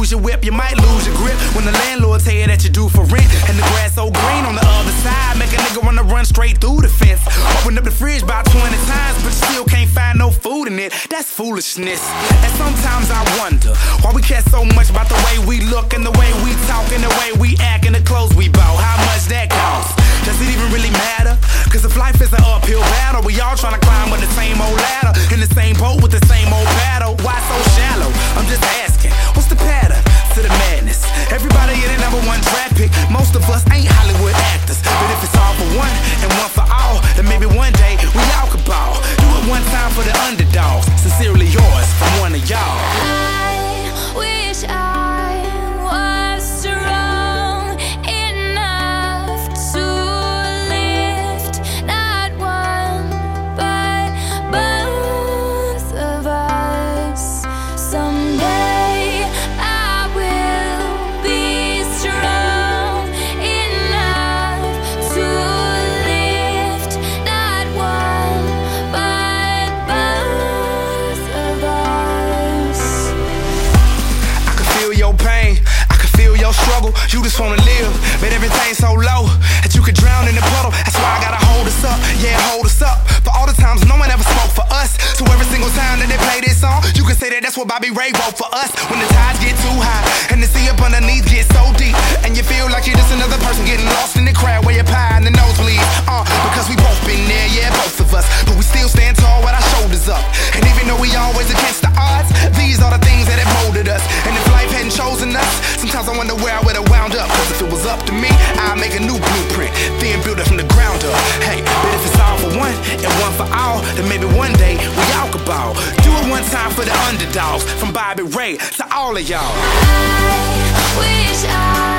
use your whip, you might lose your grip when the landlord tell you that you due for rent. And the grass so green on the other side, make a nigga wanna run straight through the fence. Open up the fridge about 20 times, but you still can't find no food in it. That's foolishness. And sometimes I wonder why we care so much about the way we look and the way we talk and the way we act and the clothes we bought. How much that costs? Does it even really matter? Cause if life is an uphill battle, we all tryna climb with the same old ladder, in the same boat with the same old paddle. Why so shallow? I'm just asking, what's the pattern to the madness? Everybody in the #1 draft pick, most of us ain't Hollywood actors. But if it's all for one and one for all, then maybe one day we all could ball. Do it one time for the underdogs. Sincerely yours from one of y'all. I wish I was strong enough to lift not one but both of us. Someday I will be strong enough to lift not one but both of us. I can feel your pain, I can feel your struggle. You just wanna live, but everything's so low that you could drown in the puddle. That's why I gotta hold us up, yeah, hold us up. For all the times no one ever spoke for us. So every single time that they play this song, you can say that that's what Bobby Ray wrote for us. When the tides get too high and the sea up underneath gets so deep, and you feel like you're just another person getting lost in the crowd where you're pie and the nosebleed. Because we both been there, yeah, both of us. But we still stand tall with our shoulders up. And even though we always against the odds, these are the things that have molded us. And if life hadn't chosen us, sometimes I wonder where I would've wound up. Cause if it was up to me, I'd make a new blueprint, then build it from the ground up. Hey, but if it's all for one and one for all, then maybe one day we all could ball. Do it one time for the underdogs, from Bobby Ray to all of y'all. I wish I